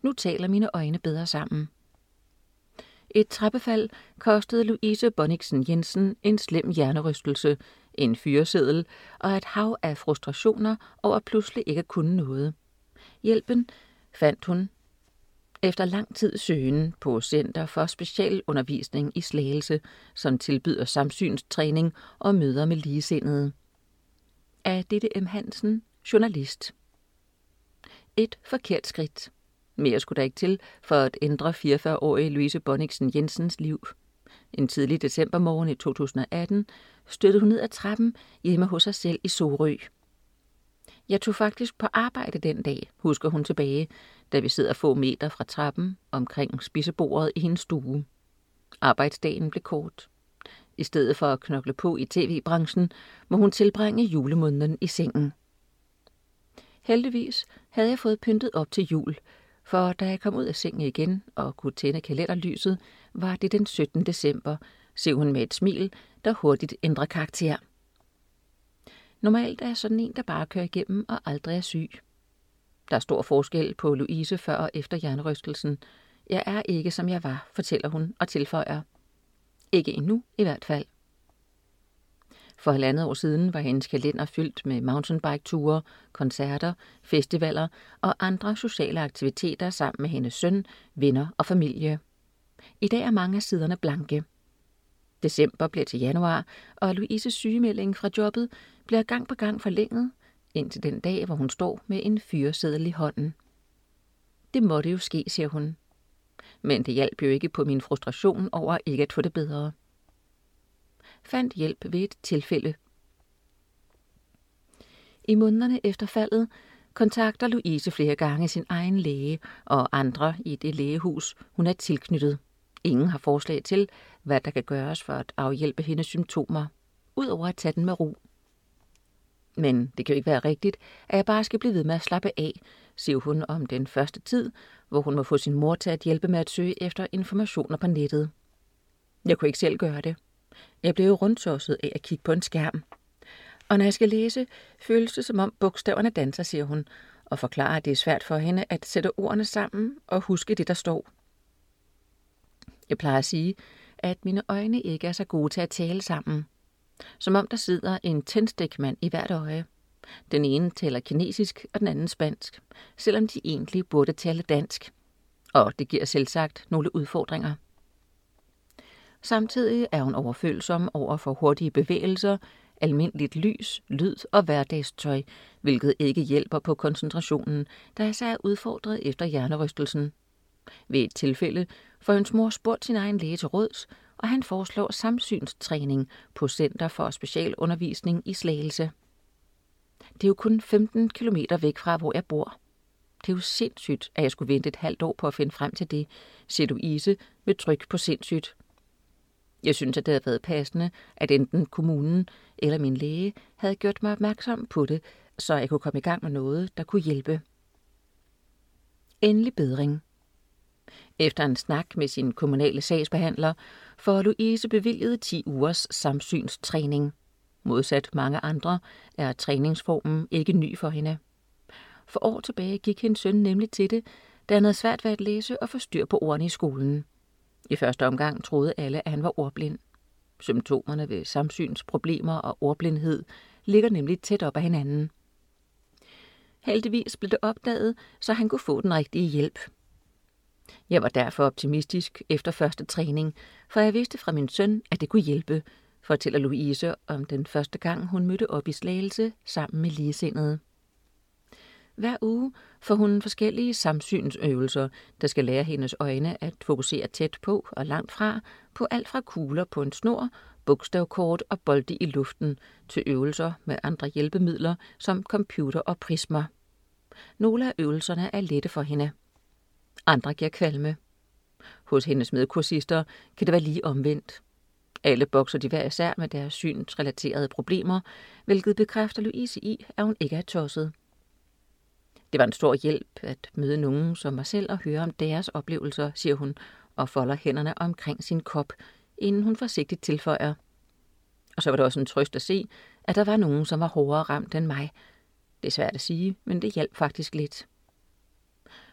Nu taler mine øjne bedre sammen. Et trappefald kostede Louise Bonniksen Jensen en slem hjernerystelse, en fyreseddel og et hav af frustrationer over pludselig ikke at kunne noget. Hjælpen fandt hun efter lang tid søgen på Center for Specialundervisning i Slagelse, som tilbyder samsynstræning og møder med ligesindede. Af Ditte M. Hansen, journalist. Et forkert skridt. Mere skulle der ikke til for at ændre 44-årige Louise Bonniksen Jensens liv. En tidlig decembermorgen i 2018 støttede hun ned ad trappen hjemme hos sig selv i Sorø. Jeg tog faktisk på arbejde den dag, husker hun tilbage, da vi sidder få meter fra trappen omkring spisebordet i hendes stue. Arbejdsdagen blev kort. I stedet for at knokle på i tv-branchen, må hun tilbringe julemåneden i sengen. Heldigvis havde jeg fået pyntet op til jul, for da jeg kom ud af sengen igen og kunne tænde kalenderlyset, var det den 17. december, siger hun med et smil, der hurtigt ændrer karakter. Normalt er jeg sådan en, der bare kører igennem og aldrig er syg. Der er stor forskel på Louise før og efter hjernerystelsen. Jeg er ikke, som jeg var, fortæller hun og tilføjer. Ikke endnu i hvert fald. For 1,5 år siden var hendes kalender fyldt med mountainbike-ture, koncerter, festivaler og andre sociale aktiviteter sammen med hendes søn, venner og familie. I dag er mange af siderne blanke. December bliver til januar, og Louises sygemelding fra jobbet bliver gang på gang forlænget, indtil den dag, hvor hun står med en fyreseddel i hånden. Det måtte jo ske, siger hun. Men det hjalp jo ikke på min frustration over ikke at få det bedre. Fandt hjælp ved et tilfælde. I månederne efter faldet kontakter Louise flere gange sin egen læge og andre i det lægehus, hun er tilknyttet. Ingen har forslag til, hvad der kan gøres for at afhjælpe hendes symptomer, udover at tage den med ro. Men det kan jo ikke være rigtigt, at jeg bare skal blive ved med at slappe af, siger hun om den første tid, hvor hun må få sin mor til at hjælpe med at søge efter informationer på nettet. Jeg kunne ikke selv gøre det. Jeg blev jo rundtosset af at kigge på en skærm. Og når jeg skal læse, føles det som om bogstaverne danser, siger hun, og forklarer, at det er svært for hende at sætte ordene sammen og huske det, der står. Jeg plejer at sige, at mine øjne ikke er så gode til at tale sammen. Som om der sidder en tændstikmand i hvert øje. Den ene taler kinesisk og den anden spansk, selvom de egentlig burde tale dansk. Og det giver selvsagt nogle udfordringer. Samtidig er hun overfølsom over for hurtige bevægelser, almindeligt lys, lyd og hverdagstøj, hvilket ikke hjælper på koncentrationen, da jeg så er udfordret efter hjernerystelsen. Ved et tilfælde får hendes mor spurgt sin egen læge til råds, og han foreslår samsynstræning på Center for Specialundervisning i Slagelse. Det er jo kun 15 kilometer væk fra, hvor jeg bor. Det er jo sindssygt, at jeg skulle vente et halvt år på at finde frem til det, siger Louise med tryk på sindssygt. Jeg synes, at det havde været passende, at enten kommunen eller min læge havde gjort mig opmærksom på det, så jeg kunne komme i gang med noget, der kunne hjælpe. Endelig bedring. Efter en snak med sin kommunale sagsbehandler, får Louise bevilget 10 ugers samsynstræning. Modsat mange andre er træningsformen ikke ny for hende. For år tilbage gik hendes søn nemlig til det, da han havde svært ved at læse og få styr på ordene i skolen. I første omgang troede alle, at han var ordblind. Symptomerne ved samsynsproblemer og ordblindhed ligger nemlig tæt op ad hinanden. Heldigvis blev det opdaget, så han kunne få den rigtige hjælp. Jeg var derfor optimistisk efter første træning, for jeg vidste fra min søn, at det kunne hjælpe, fortæller Louise om den første gang, hun mødte op i Slagelse sammen med ligesindede. Hver uge får hun forskellige samsynsøvelser, der skal lære hendes øjne at fokusere tæt på og langt fra, på alt fra kugler på en snor, bogstavkort og bolde i luften, til øvelser med andre hjælpemidler som computer og prismer. Nogle af øvelserne er lette for hende. Andre giver kvalme. Hos hendes medkursister kan det være lige omvendt. Alle bokser de hver især med deres synsrelaterede problemer, hvilket bekræfter Louise i, at hun ikke er tosset. Det var en stor hjælp at møde nogen som mig selv og høre om deres oplevelser, siger hun, og folder hænderne omkring sin kop, inden hun forsigtigt tilføjer. Og så var det også en trøst at se, at der var nogen, som var hårdere ramt end mig. Det er svært at sige, men det hjalp faktisk lidt.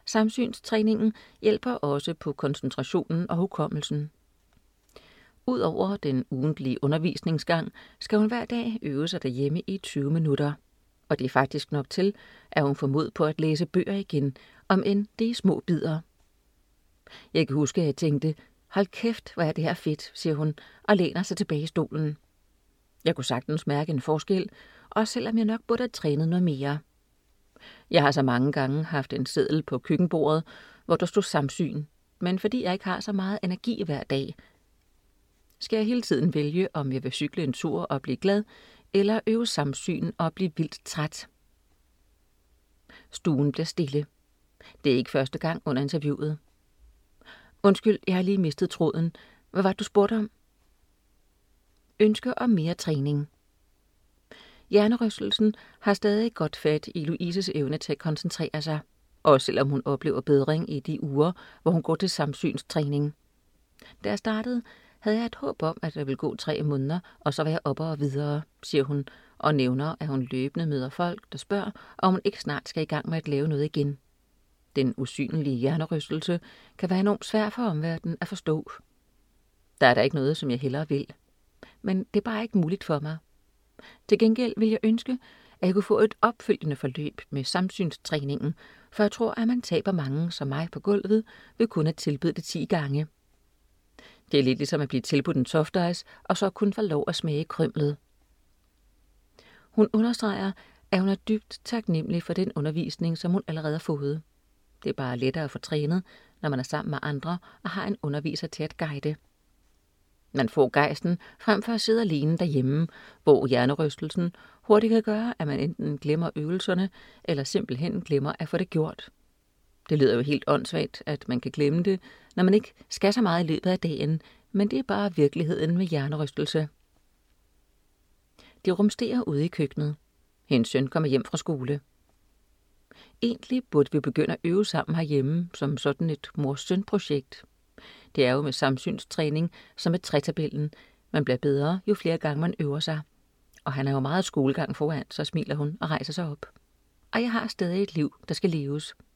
Samsynstræningen hjælper også på koncentrationen og hukommelsen. Udover den ugentlige undervisningsgang, skal hun hver dag øve sig derhjemme i 20 minutter. Og det er faktisk nok til, at hun får mod på at læse bøger igen, om end det er små bidder. Jeg kan huske, at jeg tænkte, hold kæft, hvor er det her fedt, siger hun, og læner sig tilbage i stolen. Jeg kunne sagtens mærke en forskel, også selvom jeg nok burde have trænet noget mere. Jeg har så mange gange haft en seddel på køkkenbordet, hvor der stod samsyn, men fordi jeg ikke har så meget energi hver dag, skal jeg hele tiden vælge, om jeg vil cykle en tur og blive glad, eller øve samsyn og blive vildt træt. Stuen bliver stille. Det er ikke første gang under interviewet. Undskyld, jeg har lige mistet tråden. Hvad var det, du spurgte om? Ønsker om mere træning. Hjernerystelsen har stadig godt fat i Louises evne til at koncentrere sig, også selvom hun oplever bedring i de uger, hvor hun går til samsynstræning. Da jeg startede, havde jeg et håb om, at der ville gå 3 måneder, og så var jeg oppe og videre, siger hun, og nævner, at hun løbende møder folk, der spørger, om hun ikke snart skal i gang med at lave noget igen. Den usynlige hjernerystelse kan være enormt svær for omverdenen at forstå. Der er der ikke noget, som jeg hellere vil. Men det er bare ikke muligt for mig. Til gengæld vil jeg ønske, at jeg kunne få et opfølgende forløb med samsynstræningen, for jeg tror, at man taber mange som mig på gulvet ved kun at tilbyde det 10 gange. Det er lidt ligesom at blive tilbudt en softice, og så kun få lov at smage krymlet. Hun understreger, at hun er dybt taknemmelig for den undervisning, som hun allerede har fået. Det er bare lettere at få trænet, når man er sammen med andre og har en underviser til at guide. Man får gejsten frem for at sidde alene derhjemme, hvor hjernerystelsen hurtigt kan gøre, at man enten glemmer øvelserne, eller simpelthen glemmer at få det gjort. Det lyder jo helt åndssvagt, at man kan glemme det, når man ikke skal så meget i løbet af dagen, men det er bare virkeligheden med hjernerystelse. De rumsterer ude i køkkenet. Hendes søn kommer hjem fra skole. Egentlig burde vi begynde at øve sammen herhjemme som sådan et mor-søn-projekt. Det er jo med samsynstræning som med tretabellen. Man bliver bedre, jo flere gange man øver sig. Og han er jo meget skolegang foran, så smiler hun og rejser sig op. Og jeg har stadig et liv, der skal leves.